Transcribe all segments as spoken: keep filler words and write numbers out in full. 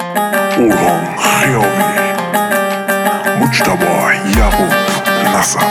Orhan Xiyami, Mujtaba Yaqub Nasr.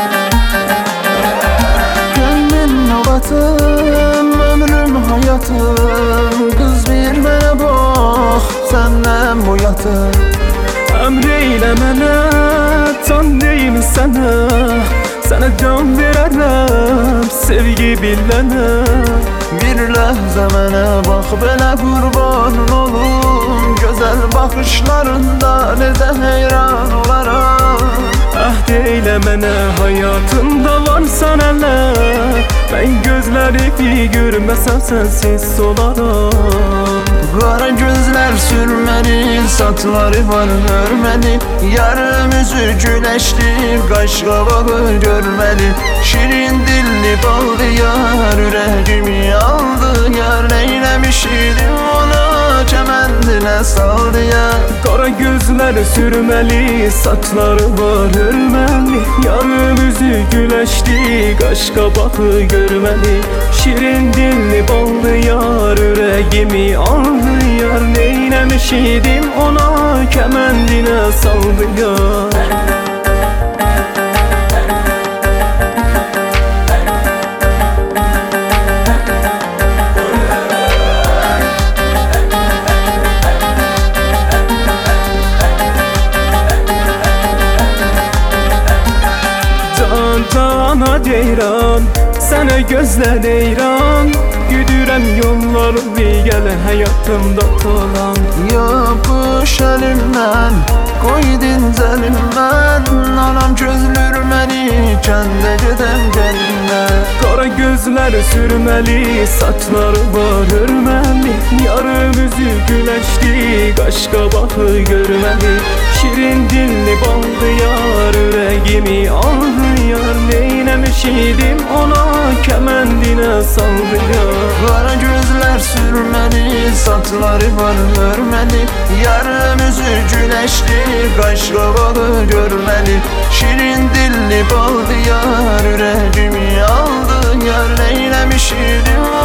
Gönlüm nöbətim, ömrüm hayatım. Kız vermə bax, səndən bu yatım. Əmr eylə mənə, can deyim sənə. Sənə can verərəm, sevgi bilənə. Bir ləhzə mənə bax, belə qurban olum. Gözəl baxışlarında necə heyran olaram. Əhd eylə mənə, həyatımda varsan hələ. Mən gözlərimi görməsəm sənsiz olaram. Qara gözlər sürməli, saçları var hörməli. Yarım üzü güləşli, qaş qabağı görməli. Şirin dilli ballı yar, ürəyimi aldı yar. Neyləmiş idim ona, kəməndinə saldı yar. Qara gözlər sürməli, saçları var hörməli. Yarım üzü güləşli, qaş qabağı görməli. Şirin dilli ballı yar, ürəyimi aldı yar. Neyləmiş idim ona, kəməndinə saldı yar. Cana deyirəm, sənə gözlənirəm. Güdürəm yollarımı, gəl həyatımda qalan. Yapış əlimdən, qoy dincəlimdən. Anam gözlür məni, kəndə gedəm gəlimdən. Qara gözlər sürməli, saçları var hörməli. Yarım üzü güləşli, qaş qabağı görməli. Şirin dilli baldı yar, ürəyimi aldı yar. Neyləmiş idim ona, kəməndinə saldı yar. Qara gözlər sürməli, saçları var hörməli. Yarım üzü güləşli, qaş qabağı görməli. Şirin dilli baldı yar, ürəyimi aldı yar. Neyləmiş idim